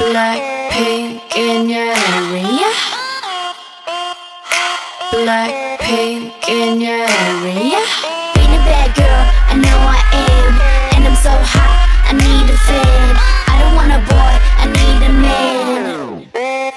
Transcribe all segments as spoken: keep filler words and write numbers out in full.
Blackpink in your area. Blackpink in your area. Being a bad girl, I know I am. And I'm so hot, I need a fan. I don't want a boy, I need a man.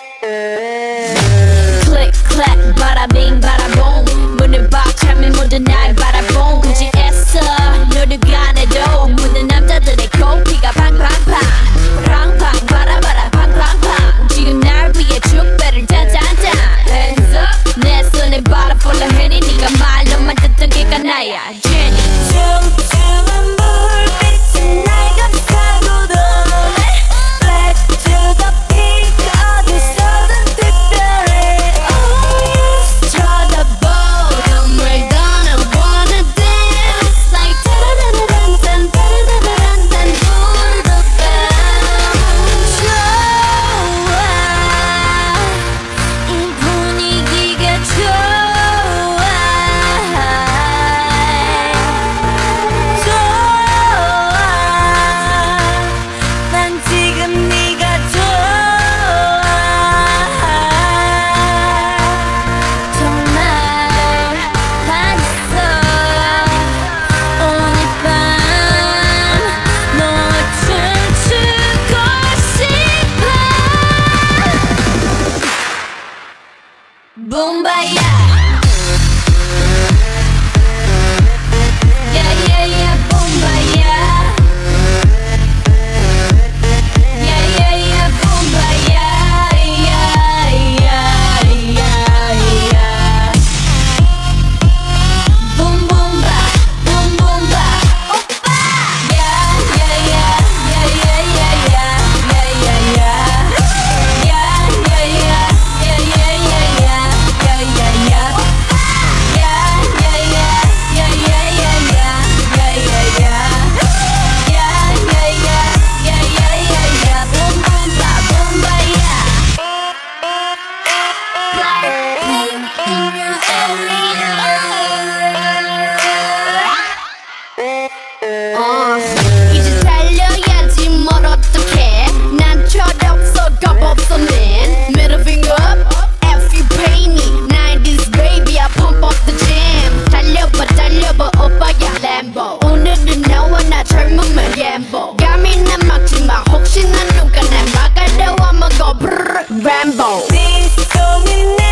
Click, clack, bada bing, bada boom. 문을 박 차면 모두 날 바라봄. 굳이 애써 노력안 해도 묻는 남자들의 코피가 팡팡팡. 팡팡, 바라바라, 팡팡팡. 지금 날 위해 축배를 짠짠짠. Hands up. 내 손에 바라 full of Henny. 네가 말로만 듣던 걔가 나야, Jenny. 춤추는 불빛이 날 감싸고 도네. Black to the pink, 어디서든 특별해. Oh yes. 쳐다보, we're gonna wanna dance like 따라라란딴 따라라란딴 부르던 밤. 좋아, 이 분위기가 좋아. 좋아, 난 지금 네가 좋아. 정말 반했어. 오늘 밤 너와 춤추고 싶어. 붐바야. Yeah, yeah, yeah, 붐바야. Yeah, yeah, yeah, 붐바야. Yeah, yeah, yeah, yeah. Boom, boom, ba, boom, boom, ba, 오빠. Yeah, yeah, yeah, yeah, yeah, yeah, yeah, yeah, yeah, yeah. Yeah, yeah, yeah, yeah, yeah, yeah, yeah, yeah, yeah, yeah. Yeah, yeah, yeah, yeah, yeah, yeah, yeah, yeah, yeah, yeah. Yeah, yeah, yeah, yeah, yeah, yeah, yeah. Boom, boom, ba, boom, ba, yeah. Blackpink in your area. 어, 이제 달려야지 뭘 어떡해. 난 철없어 겁없어 man. Middle finger up, F you pay me. nineties baby, I pump up the jam. 달려봐 달려봐 오빠야 Lambo. 오늘은 너와 나 젊음을 gamble. 감히 난 막지마 혹시 난 누가 날 막아도 I'ma go brrr Rambo. 네 손이 내